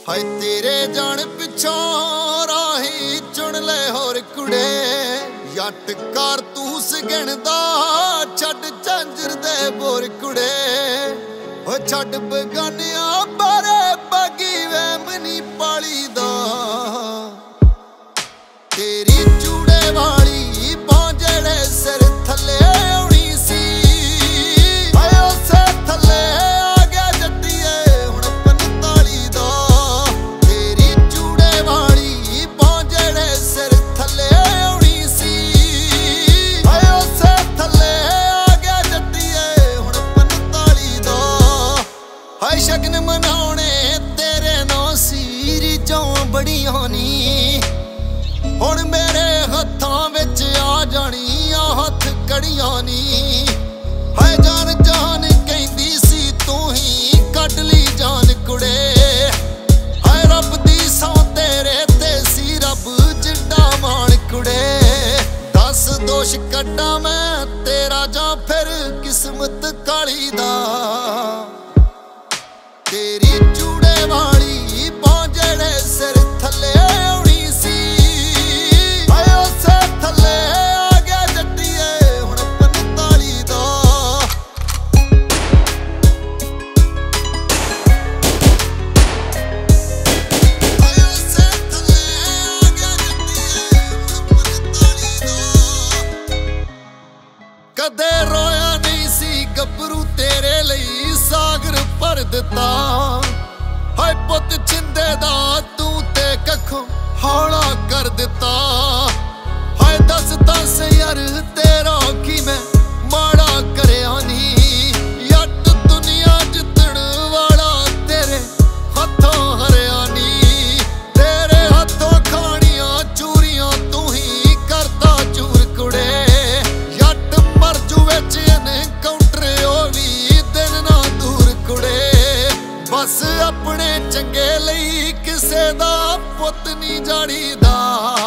ਹਾਏ ਤੇਰੇ ਜਾਣ ਪਿੱਛੋਂ ਰਾਹੀ ਚੁਣ ਲੈ ਹੋਰ ਕੁੜੇ। ਜੱਟ ਕਾਰਤੂਸ ਗਿਣਦਾ ਛੱਡ ਝਾਂਜਰ ਦੇ ਬੋਰ ਕੁੜੇ। ਹੋ ਛੱਡ ਬਗਾਨਿਆਂ ਬਾਰੇ ਬਾਗੀ ਵਹਿਮ ਨੀ ਪਾਲੀ ਦਾ। ਤੇਰੀ ਚੂੜੇ ਵਾਲੀ ਬਾਂਹ ਜਿਹੜੇ ਸਿਰ ਥੱਲੇ ਆਉਣੀ ਸੀ। ਹਾਏ ਉਸੇ ਥੱਲੇ ਆ ਗਿਆ ਜੱਟੀਏ ਹੁਣ 45 ਦਾ। ਤੇਰੀ ਚੂੜੇ ਵਾਲੀ ਬਾਂਹ ਜਿਹੜੇ ਸਿਰ ਥੱਲੇ ਆਉਣੀ ਸੀ। ਹਾਏ ਉਸੇ ਥੱਲੇ ਆ ਗਿਆ ਜੱਟੀਏ ਹੁਣ 45 ਦਾ। ਹਾਏ ਸ਼ਗਨ ਮਨਾਉਣੇ ਤੇਰੇ ਨਾਂ ਸੀ ਰੀਝਾਂ ਬੜੀਆਂ ਨੀ। ਹੁਣ ਮੇਰੇ ਹੱਥਾਂ ਵਿੱਚ ਆ ਜਾਣੀਆਂ ਹੱਥ ਕੜੀਆਂ ਨੀ। ਹਾਏ ਜਾਨ ਜਾਨ ਕਹਿੰਦੀ ਸੀ ਤੂੰ ਹੀ ਕੱਢ ਲਈ ਜਾਨ ਕੁੜੇ। ਹਾਏ ਰੱਬ ਦੀ ਸੌਂ ਤੇਰੇ ਤੇ ਸੀ ਰੱਬ ਜਿੱਡਾ ਮਾਣ ਕੁੜੇ। ਦੱਸ ਦੋਸ਼ ਕੱਢਾਂ ਮੈਂ ਤੇਰਾ ਜਾਂ ਫਿਰ ਕਿਸਮਤ ਕਾਲੀ ਦਾ। ਤੇਰੀ ਚੂੜੇ ਵਾਲੀ ਬਾਂਹ ਜਿਹੜੇ ਸਿਰ ਥੱਲੇ ਆਉਣੀ ਸੀ। ਹਾਏ ਉਸੇ ਥੱਲੇ ਆ ਗਿਆ ਜੱਟੀਏ ਹੁਣ 45 ਦਾ। ਹਾਏ ਉਸੇ ਥੱਲੇ ਆ ਗਿਆ ਜੱਟੀਏ ਹੁਣ 45 ਦਾ। ਕਦੇ ਰੋਇਆ ਨਹੀਂ ਸੀ ਗੱਭਰੂ ਤੇਰੇ ਲਈ ਸਾਗਰ ਭਰ ਦਿੱਤਾ। ਹਾਏ ਪੁੱਤ ਛਿੰਦੇ ਦਾ ਤੂੰ ਤੇ ਕੱਖੋਂ ਹੌਲਾ ਕਰ ਦਿੱਤਾ। ਹਾਏ ਦੱਸ ਯਾਰ ਤੇਰਾ ਕੀ ਮੈਂ ਮਾੜਾ ਕਰਿਆ ਨੀ। ਜੱਟ ਦੁਨੀਆ ਜਿੱਤਣ ਵਾਲਾ ਤੇਰੇ ਹੱਥੋਂ ਹਰਿਆ ਨੀ। ਤੇਰੇ ਹੱਥੋਂ ਖਾਣੀਆਂ ਚੂਰੀਆਂ ਤੂੰ ਹੀ ਕਰਦਾ ਚੂਰ ਕੁੜੇ। ਜੱਟ ਮਰ ਜੂ ਵਿੱਚ ਐਨਕਾਊਂਟਰ ਉਹ ਵੀ ਦਿਨ ਨਾ ਦੂਰ ਕੁੜੇ। ਬਸ ਆਪਣੇ ਚੰਗੇ ਲਈ ਕਿਸੇ ਦਾ ਪੁੱਤ ਨਹੀਂ ਜਾਣੀਦਾ।